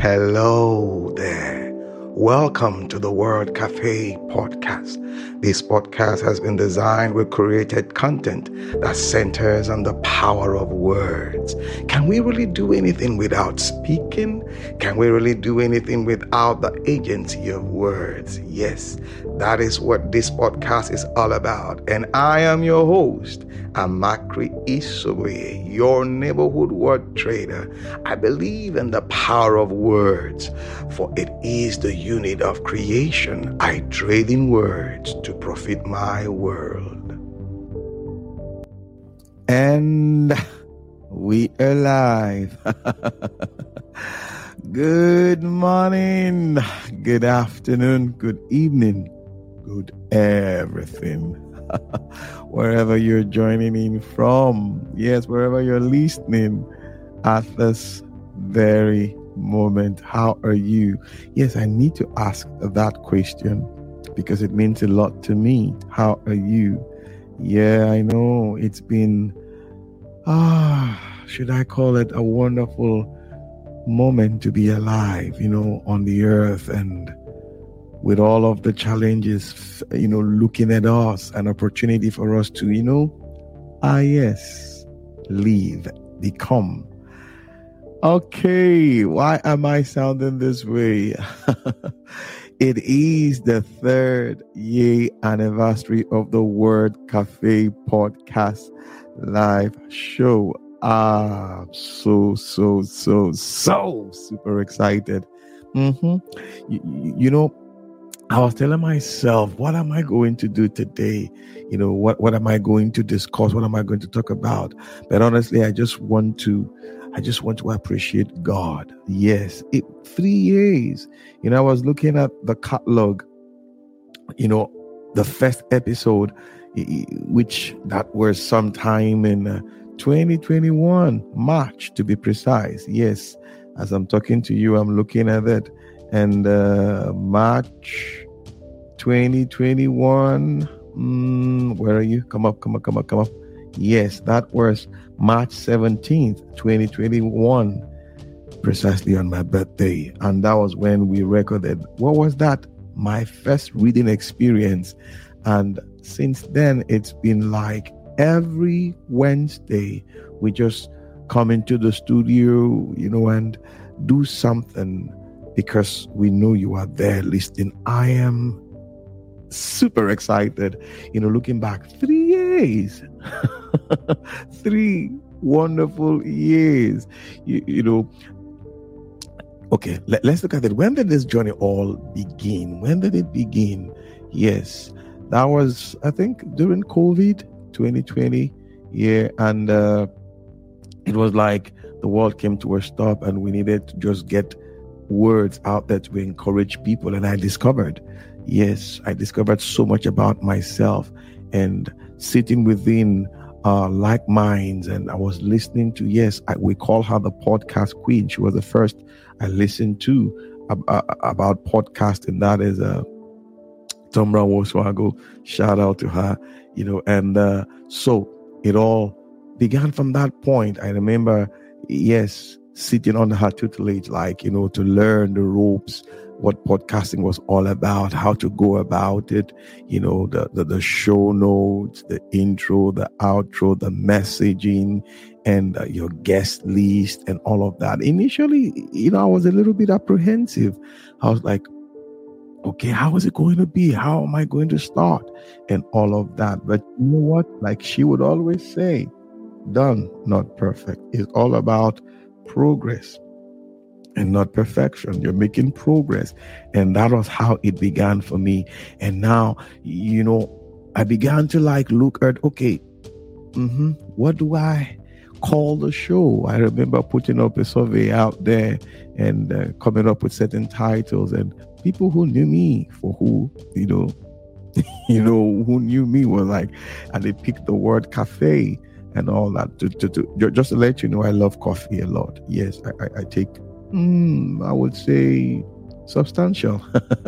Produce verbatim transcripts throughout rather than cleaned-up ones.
Hello there. Welcome to the Word Cafe podcast. This podcast has been designed with created content that centers on the power of words. Can we really do anything without speaking? Can we really do anything without the agency of words? Yes, that is what this podcast is all about. And I am your host, Amakri Isobe, your neighborhood word trader. I believe in the power of words, for it is the unit of creation. I trade in words to profit my world. And we are live. Good morning, good afternoon, good evening, good everything. Wherever you're joining in from, yes, wherever you're listening at this very moment, how are you? Yes, I need to ask that question because it means a lot to me. How are you? Yeah, I know it's been, ah, should I call it a wonderful moment to be alive, you know, on the earth, and with all of the challenges, you know, looking at us, an opportunity for us to, you know, ah, yes, live, become. Okay, why am I sounding this way? It is the third year anniversary of the Word Cafe podcast live show. Ah, so, so, so, so super excited. Mm-hmm. You, you know, I was telling myself, what am I going to do today? You know, what, what am I going to discuss? What am I going to talk about? But honestly, I just want to, I just want to appreciate God. Yes, it, three years. You know, I was looking at the catalog, you know, the first episode, which that was sometime in uh, twenty twenty-one, March to be precise. Yes, as I'm talking to you, I'm looking at it. And uh, March twenty twenty-one, mm, where are you? Come up, come up, come up, come up. Yes, that was March seventeenth, twenty twenty-one, precisely on my birthday. And that was when we recorded, what was that? My first reading experience. And since then, it's been like every Wednesday, we just come into the studio, you know, and do something, because we know you are there listening. I am super excited, you know, looking back three years, three wonderful years, you, you know. Okay, let, let's look at it. When did this journey all begin? When did it begin? Yes, that was, I think, during COVID twenty twenty. Yeah, and uh, it was like the world came to a stop and we needed to just get words out there to encourage people. And I discovered, yes, I discovered so much about myself, and sitting within uh, like minds. And I was listening to, yes, I, we call her the podcast queen. She was the first I listened to uh, uh, about podcasting. That is uh, Tomra Woswago. Shout out to her, you know. And uh, so it all began from that point. I remember, yes, sitting under her tutelage, like, you know, to learn the ropes, what podcasting was all about, how to go about it, you know, the, the, the show notes, the intro, the outro, the messaging, and uh, your guest list and all of that. Initially, you know, I was a little bit apprehensive. I was like, okay, how is it going to be? How am I going to start? And all of that. But you know what? Like she would always say, done, not perfect. It's all about progress and not perfection. You're making progress. And that was how it began for me. And now, you know, I began to like look at, okay, mm-hmm, what do I call the show? I remember putting up a survey out there and uh, coming up with certain titles, and people who knew me for who, you know, you know, who knew me were like, and they picked the word cafe and all that. To, to, to, just to let you know, I love coffee a lot. Yes, I, I, I take, mm, I would say, substantial.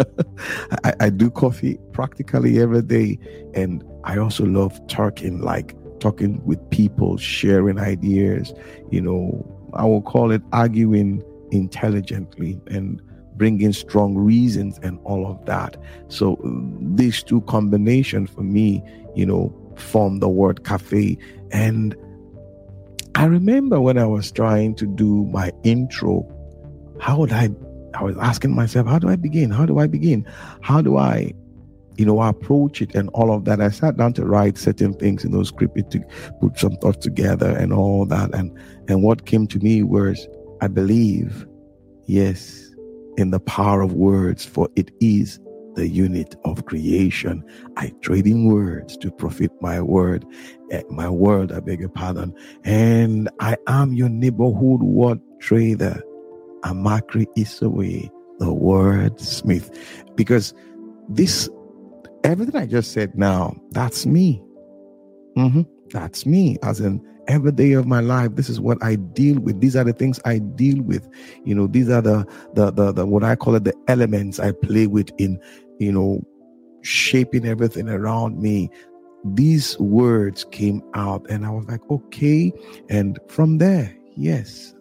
I, I do coffee practically every day. And I also love talking, like talking with people, sharing ideas. You know, I will call it arguing intelligently and bring in strong reasons and all of that. So these two combinations for me, you know, form the word cafe. And I remember when I was trying to do my intro, how would I, I was asking myself, how do I begin? How do I begin? How do I, you know, approach it and all of that? I sat down to write certain things, you know, script it, to put some thoughts together and all that. And, and what came to me was, I believe, yes, in the power of words, for it is the unit of creation. I trade in words to profit my word, my word, I beg your pardon. And I am your neighborhood word trader, Amakri Isawe, the wordsmith. Because this, everything I just said now, that's me. Mm-hmm. That's me, as in every day of my life. This is what I deal with. These are the things I deal with. You know, these are the, the, the, the, what I call it, the elements I play with in, you know, shaping everything around me. These words came out and I was like, okay. And from there, yes,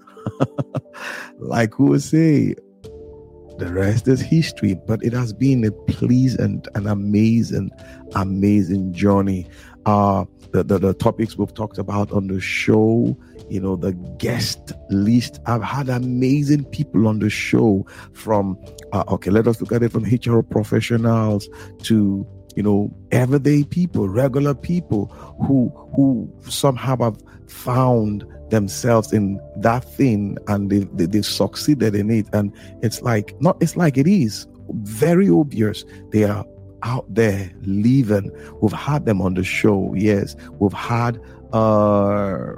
like who would say, the rest is history. But it has been a pleasant and amazing, amazing journey. Uh, the, the, the topics we've talked about on the show, you know, the guest list. I've had amazing people on the show from, uh, okay, let us look at it from H R professionals to, you know, everyday people, regular people who, who somehow have found themselves in that thing and they, they, they've succeeded in it. And it's like, not, it's like it is very obvious. They are out there living. We've had them on the show. Yes. We've had uh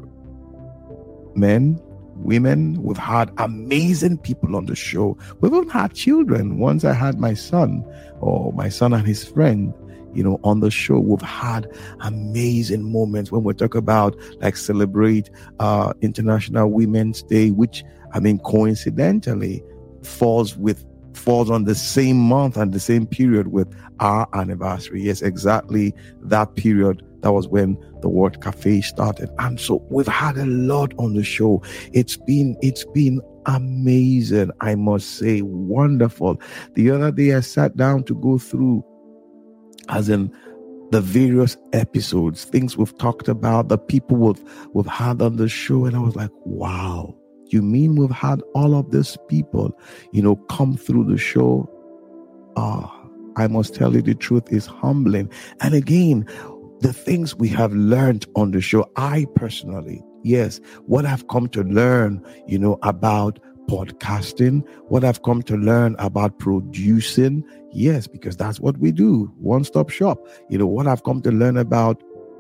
men, women. We've had amazing people on the show. We've even had children. Once I had my son or my son and his friend, you know, on the show. We've had amazing moments when we talk about, like, celebrate uh International Women's Day, which, I mean, coincidentally falls with falls on the same month and the same period with our anniversary. Yes, exactly that period. That was when the Word Cafe started. And so we've had a lot on the show. It's been, it's been amazing. I must say, wonderful. The other day I sat down to go through, as in the various episodes, things we've talked about, the people we've, we've had on the show. And I was like, wow. You mean we've had all of these people, you know, come through the show? Ah, I must tell you, the truth is humbling. And again, the things we have learned on the show, I personally, yes, what I've come to learn, you know, about podcasting, what I've come to learn about producing, yes, because that's what we do, one-stop shop. You know, what I've come to learn about,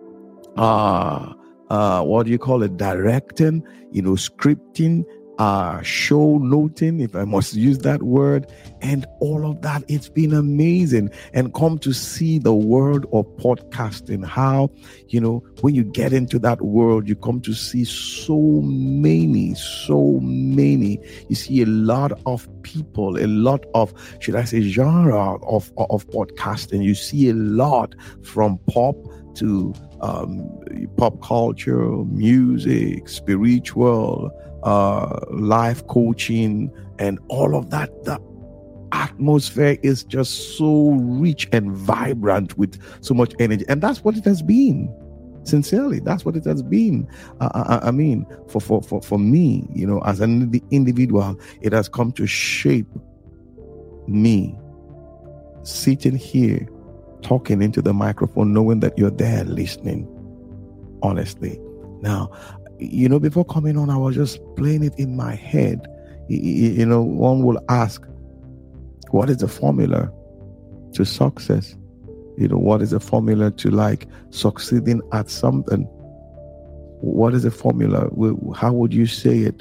ah, uh, Uh, what do you call it? Directing, you know, scripting, uh, show noting, if I must use that word, and all of that. It's been amazing. And come to see the world of podcasting, how, you know, when you get into that world, you come to see so many, so many. You see a lot of people, a lot of, should I say, genre of, of podcasting. You see a lot from pop to um, pop culture, music, spiritual, uh, life coaching, and all of that. The atmosphere is just so rich and vibrant with so much energy. And that's what it has been. Sincerely, that's what it has been. Uh, I, I mean, for, for, for, for me, you know, as an individual, it has come to shape me sitting here, talking into the microphone, knowing that you're there listening, honestly. Now, you know, before coming on, I was just playing it in my head. You know, one will ask, what is the formula to success? You know, what is the formula to, like, succeeding at something? What is the formula? How would you say it?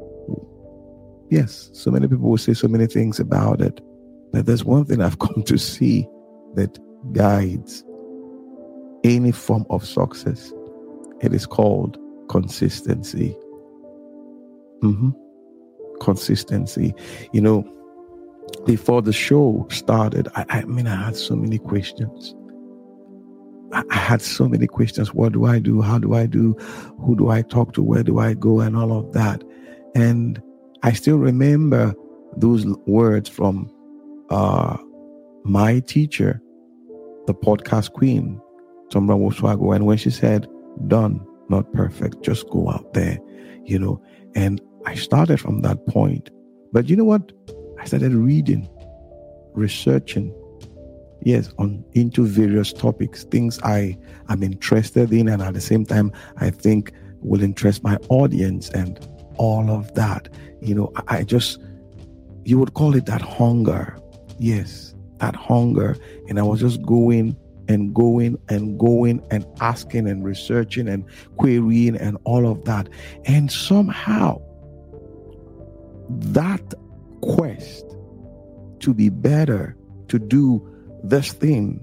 Yes, so many people will say so many things about it. But there's one thing I've come to see that guides any form of success. It is called consistency. Mm-hmm. Consistency. You know, before the show started, I, I mean, I had so many questions. I, I had so many questions. What do I do? How do I do? Who do I talk to? Where do I go? And all of that. And I still remember those words from uh, my teacher, the podcast queen, Tombra Woswago, and when she said, done, not perfect, just go out there, you know. And I started from that point. But you know what? I started reading, researching, yes, on into various topics, things I am interested in, and at the same time, I think will interest my audience and all of that. You know, I, I just, you would call it that hunger. Yes, that hunger. And I was just going and going and going and asking and researching and querying and all of that. And somehow that quest to be better, to do this thing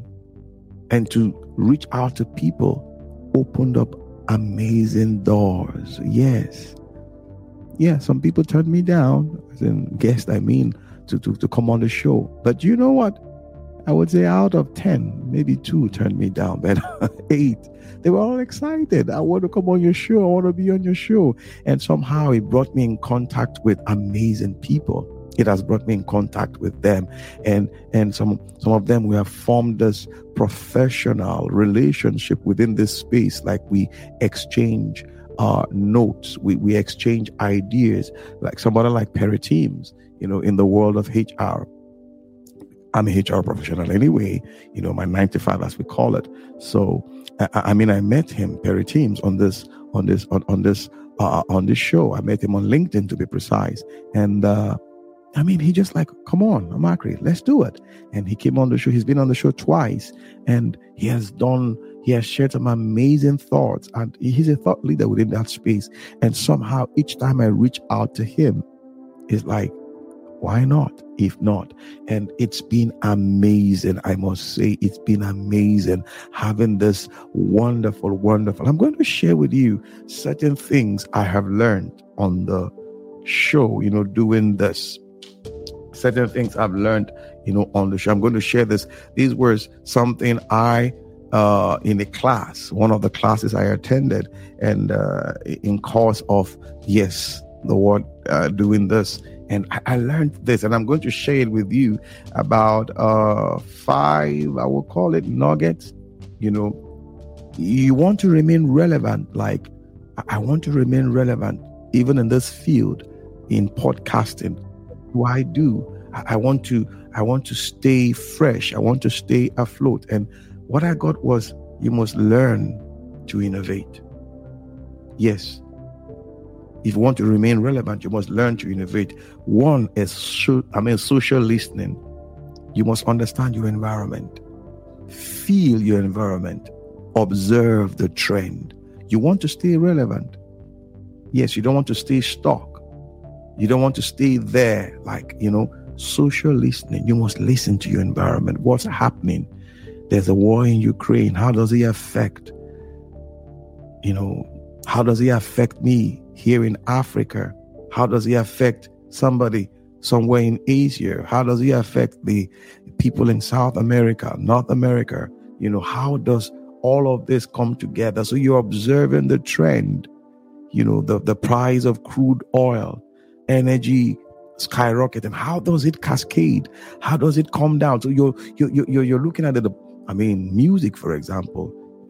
and to reach out to people opened up amazing doors. Yes. Yeah, some people turned me down, as in guests, I mean, to, to, to come on the show. But you know what? I would say out of ten, maybe two turned me down, but eight, they were all excited. I want to come on your show. I want to be on your show. And somehow it brought me in contact with amazing people. It has brought me in contact with them. And and some some of them, we have formed this professional relationship within this space. Like we exchange uh, notes, we, we exchange ideas, like somebody like Perry Teams, you know, in the world of H R. I'm a H R professional anyway, you know, my nine to five, as we call it. So, I, I mean, I met him, Perry Teams, on this, on this, on, on this, uh, on this show. I met him on LinkedIn, to be precise. And, uh, I mean, he just like, come on, Amakri, let's do it. And he came on the show. He's been on the show twice, and he has done, he has shared some amazing thoughts, and he's a thought leader within that space. And somehow each time I reach out to him, it's like, why not? If not? And it's been amazing. I must say, it's been amazing having this wonderful, wonderful. I'm going to share with you certain things I have learned on the show, you know, doing this. Certain things I've learned, you know, on the show. I'm going to share this. These were something I, uh, in a class, one of the classes I attended, and uh, in course of, yes, the word uh, doing this. And I, I learned this, and I'm going to share it with you about uh, five, I will call it nuggets. You know, you want to remain relevant. Like, I want to remain relevant, even in this field, in podcasting. What I do, I, I want to, I want to stay fresh. I want to stay afloat. And what I got was, you must learn to innovate. Yes. If you want to remain relevant, you must learn to innovate. One is, so, I mean, social listening. You must understand your environment, feel your environment, observe the trend. You want to stay relevant. Yes, you don't want to stay stuck. You don't want to stay there, like, you know, social listening. You must listen to your environment. What's happening? There's a war in Ukraine. How does it affect, you know, how does it affect me here in Africa? How does it affect somebody somewhere in Asia? How does it affect the people in South America, North America? You know, how does all of this come together? So you're observing the trend, you know, the, the price of crude oil, energy skyrocketing. How does it cascade? How does it come down? So you're, you're, you're, you're looking at it. I mean, music, for example,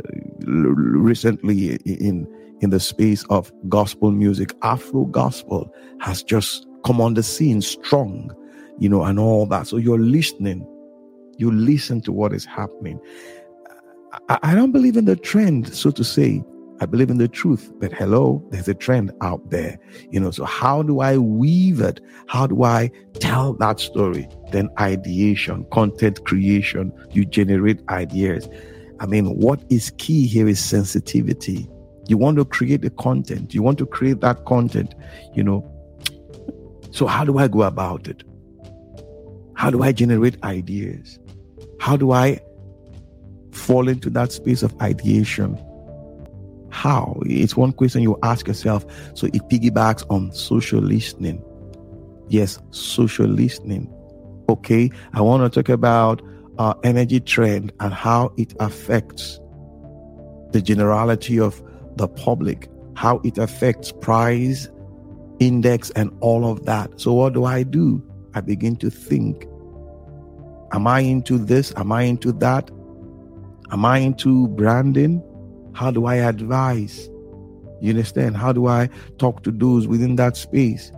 recently in, in the space of gospel music, Afro gospel has just come on the scene strong, you know, and all that. So you're listening, you listen to what is happening. I, I don't believe in the trend, so to say. I believe in the truth, but hello, there's a trend out there, you know. So how do I weave it? How do I tell that story? Then ideation, content creation, you generate ideas. I mean, what is key here is sensitivity. You want to create the content. You want to create that content, you know. So how do I go about it? How do I generate ideas? How do I fall into that space of ideation? How? It's one question you ask yourself. So it piggybacks on social listening. Yes, social listening. Okay, I want to talk about uh, energy trend and how it affects the generality of the public, how it affects price index and all of that. So what do I do? I begin to think, am I into this? Am I into that? Am I into branding? How do I advise? You understand? How do I talk to those within that space?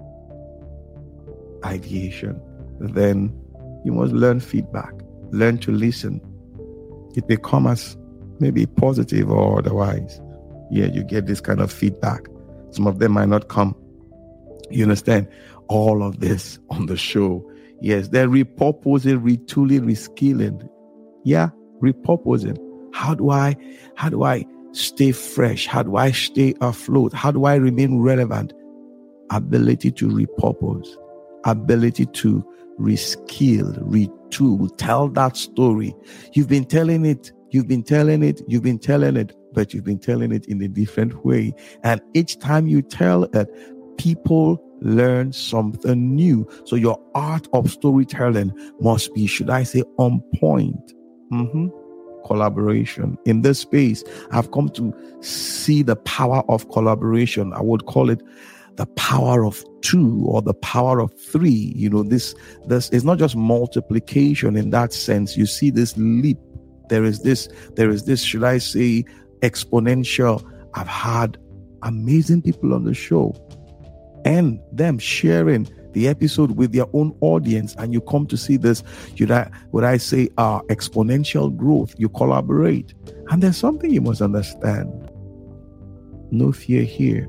Ideation. Then you must learn feedback. Learn to listen. It may come as maybe positive or otherwise. Yeah, you get this kind of feedback. Some of them might not come. You understand? All of this on the show. Yes, then repurposing, retooling, reskilling. Yeah, repurposing. How do I, how do I stay fresh? How do I stay afloat? How do I remain relevant? Ability to repurpose, ability to reskill, retool, tell that story. You've been telling it, you've been telling it, you've been telling it, but you've been telling it in a different way. And each time you tell it, people learn something new. So your art of storytelling must be, should I say, on point. Mm-hmm. Collaboration. In this space, I've come to see the power of collaboration. I would call it the power of two or the power of three. You know, this, this is not just multiplication in that sense. You see this leap. There is this, there is this, should I say, exponential. I've had amazing people on the show and them sharing the episode with their own audience, and you come to see this, you know, what I say, uh, exponential growth. You collaborate. And there's something you must understand. No fear here.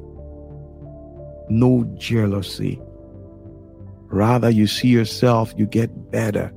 No jealousy. Rather, you see yourself, you get better.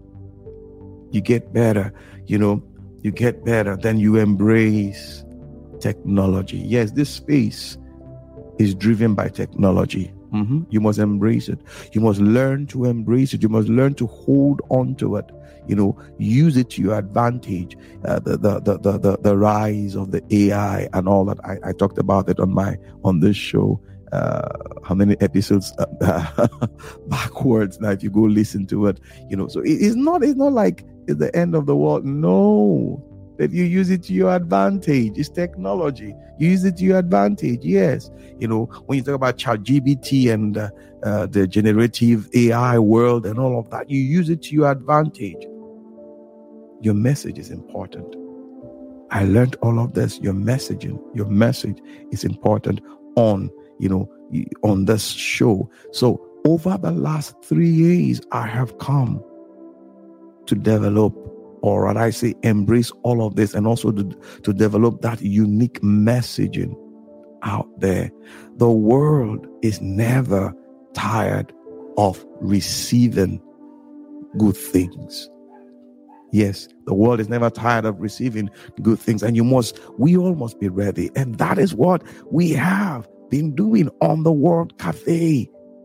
You get better. You know, you get better. Then you embrace technology. Yes, this space is driven by technology. Mm-hmm. You must embrace it. You must learn to embrace it. You must learn to hold on to it. You know, use it to your advantage. Uh, the, the, the the the the rise of the A I and all that. I, I talked about it on my on this show. Uh, how many episodes uh, backwards now? If you go listen to it, you know. So it, it's not it's not like it's the end of the world. No. That you use it to your advantage. It's technology. You use it to your advantage. Yes. You know, when you talk about ChatGPT and uh, uh, the generative A I world and all of that, you use it to your advantage. Your message is important. I learned all of this. Your messaging, your message is important on, you know, on this show. So over the last three years, I have come to develop, or rather I say embrace all of this, and also to, to develop that unique messaging out there. The world is never tired of receiving good things. Yes, the world is never tired of receiving good things, and you must, we all must be ready. And that is what we have been doing on the World Cafe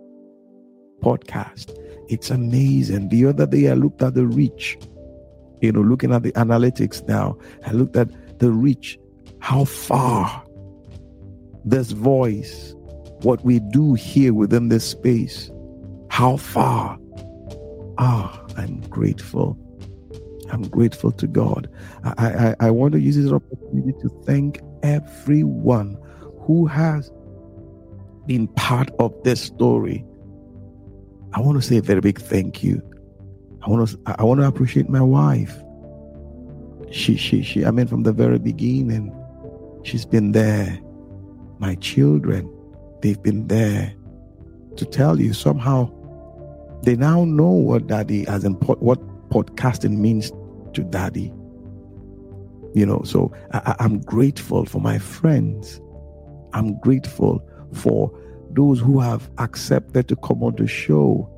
podcast. It's amazing. The other day I looked at the reach. You know, looking at the analytics now, I looked at the reach, how far this voice, what we do here within this space, how far. Ah, I'm grateful. I'm grateful to God. I, I, I want to use this opportunity to thank everyone who has been part of this story. I want to say a very big thank you. I want to I want to appreciate my wife. She she she I mean from the very beginning, she's been there. My children, they've been there to tell you somehow. They now know what daddy as in what podcasting means to daddy. You know, so I, I'm grateful for my friends. I'm grateful for those who have accepted to come on the show.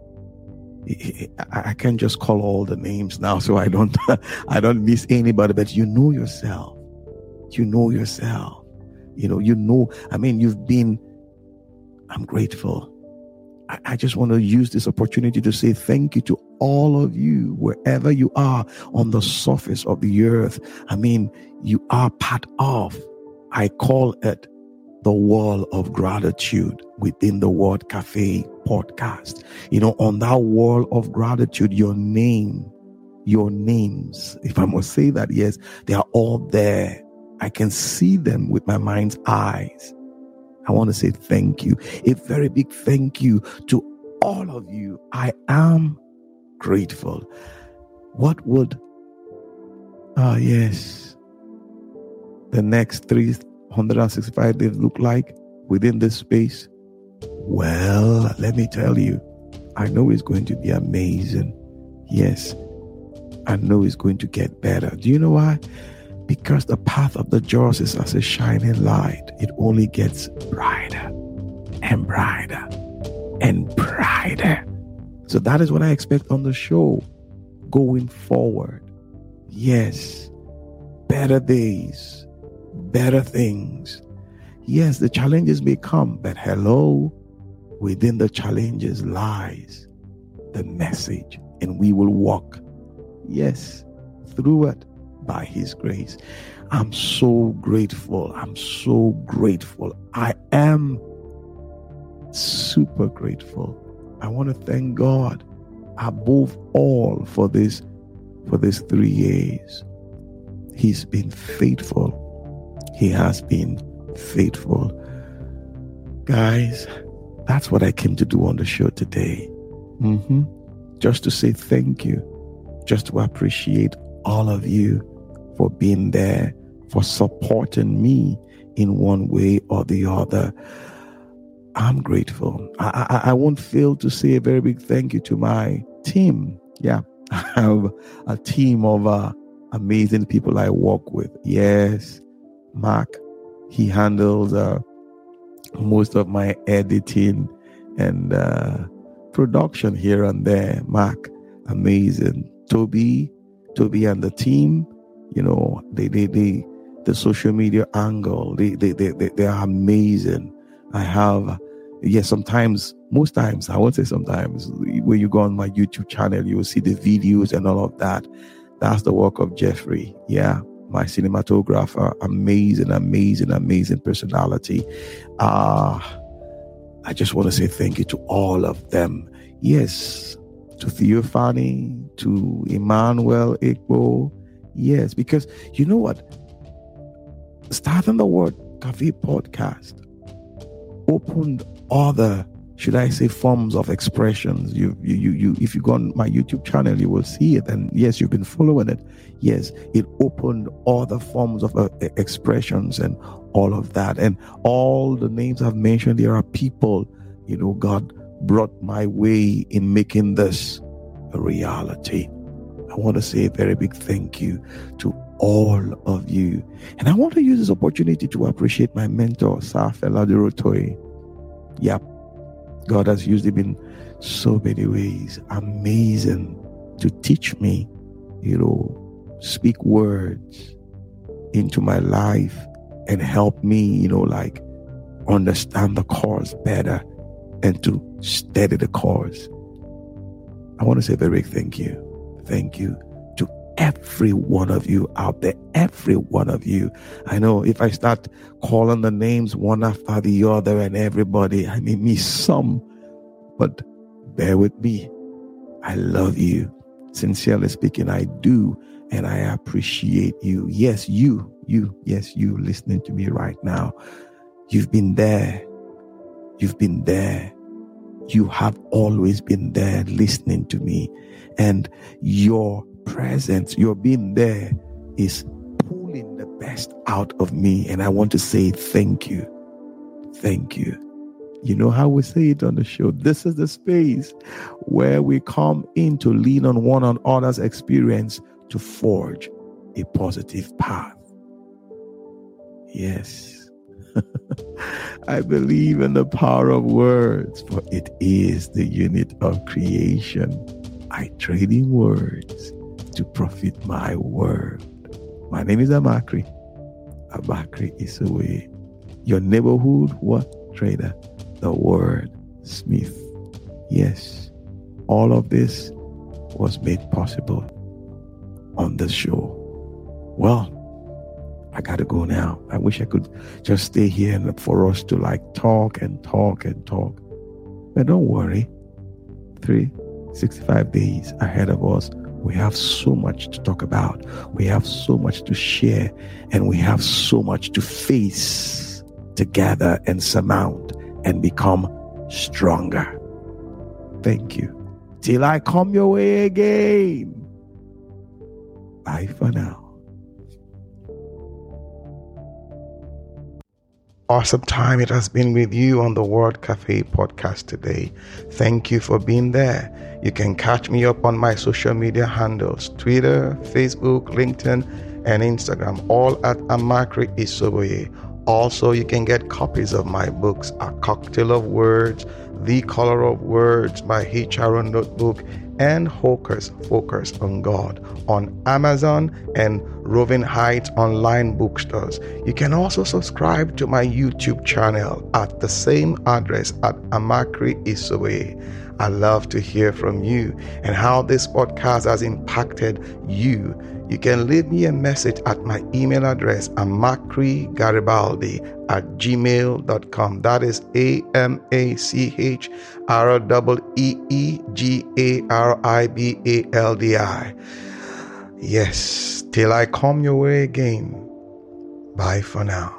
I can't just call all the names now, so I don't I don't miss anybody, but you know yourself. You know yourself. You know, you know, I mean, you've been, I'm grateful. I, I just want to use this opportunity to say thank you to all of you, wherever you are on the surface of the earth. I mean, you are part of, I call it the wall of gratitude within the World Cafe podcast. You know, on that wall of gratitude, your name, your names, if I must say that, yes, they are all there. I can see them with my mind's eyes. I want to say thank you. A very big thank you to all of you. I am grateful. What would, ah, yes, the next three hundred sixty-five days look like within this space? Well, let me tell you, I know it's going to be amazing. Yes, I know it's going to get better. Do you know why? Because the path of the just is as a shining light. It only gets brighter and brighter and brighter. So that is what I expect on the show going forward. Yes, better days, better things. Yes, the challenges may come, but hello, within the challenges lies the message, and we will walk, yes, through it by His grace. I'm so grateful. I'm so grateful. I am super grateful. I want to thank God above all for this, for these three years. He's been faithful. He has been faithful. Guys, that's what I came to do on the show today. Mm-hmm. Just to say thank you. Just to appreciate all of you for being there, for supporting me in one way or the other. I'm grateful. I, I, I won't fail to say a very big thank you to my team. Yeah, I have a team of uh, amazing people I work with. Yes, Mark, he handles uh, most of my editing and uh, production here and there. Mark, amazing. Toby, Toby and the team, you know, they, they, they, the social media angle, they, they, they, they, they are amazing. I have, yes, sometimes, most times, I won't say sometimes, when you go on my YouTube channel, you will see the videos and all of that. That's the work of Jeffrey. Yeah, my cinematographer, amazing, amazing, amazing personality. Uh, I just want to say thank you to all of them. Yes, to Theophany, to Emmanuel Igbo. Yes, because you know what? Starting the Word Cafe podcast opened other, should I say, forms of expressions. You, you, you, you, if you go on my YouTube channel, you will see it. And yes, you've been following it. Yes, it opened other forms of uh, expressions and all of that. And all the names I've mentioned, there are people, you know, God brought my way in making this a reality. I want to say a very big thank you to all of you. And I want to use this opportunity to appreciate my mentor, Sir Fela Durotoye. Yep. God has used him in so many ways. Amazing to teach me, you know, speak words into my life and help me, you know, like understand the cause better and to steady the cause. I want to say a very big thank you. Thank you to every one of you out there, every one of you. I know if I start calling the names one after the other and everybody, I may miss some, but bear with me. I love you. Sincerely speaking, I do, and I appreciate you. Yes, you, you, yes, you listening to me right now. You've been there. You've been there. You have always been there listening to me. And your presence, your being there is pulling the best out of me. And I want to say thank you. Thank you. You know how we say it on the show. This is the space where we come in to lean on one another's experience to forge a positive path. Yes. I believe in the power of words, for it is the unit of creation. I trade in words to profit my world. My name is Amakri. Amakri is away. Your neighborhood what trader? The word Smith. Yes, all of this was made possible on this show. Well, I gotta go now. I wish I could just stay here and for us to like talk and talk and talk. But don't worry. three hundred sixty-five days ahead of us. We have so much to talk about. We have so much to share. And we have so much to face. together and surmount and become stronger. Thank you. Till I come your way again. Bye for now. Awesome time it has been with you on the Word Cafe podcast today. Thank you for being there. You can catch me up on my social media handles, Twitter, Facebook, LinkedIn, and Instagram, all at Amakri Isoboye. Also, you can get copies of my books, A Cocktail of Words, The Color of Words, my H. Aaron notebook, and Hocus Focus on God on Amazon and Roving Heights online bookstores. You can also subscribe to my YouTube channel at the same address at Amakri Isoboye. I love to hear from you and how this podcast has impacted you. You can leave me a message at my email address, amakrigaribaldi at gmail dot com. That is A M A C H R E E G A R I B A L D I. Yes, till I come your way again. Bye for now.